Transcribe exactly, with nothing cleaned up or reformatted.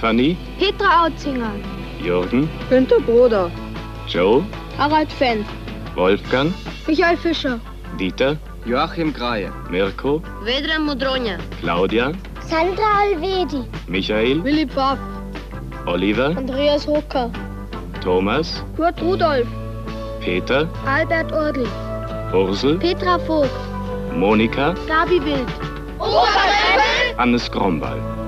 Stefanie, Petra Autzinger, Jürgen, Günther Broder, Joe, Harald Fenn, Wolfgang, Michael Fischer, Dieter, Joachim Greie, Mirko, Vedran Modronja, Claudia, Sandra Alvedi, Michael, Willi Pfaff, Oliver, Andreas Hocker, Thomas, Kurt Rudolf, Peter, Albert Ordl, Ursel, Petra Vogt, Monika, Gabi Wild. Hannes Gromball.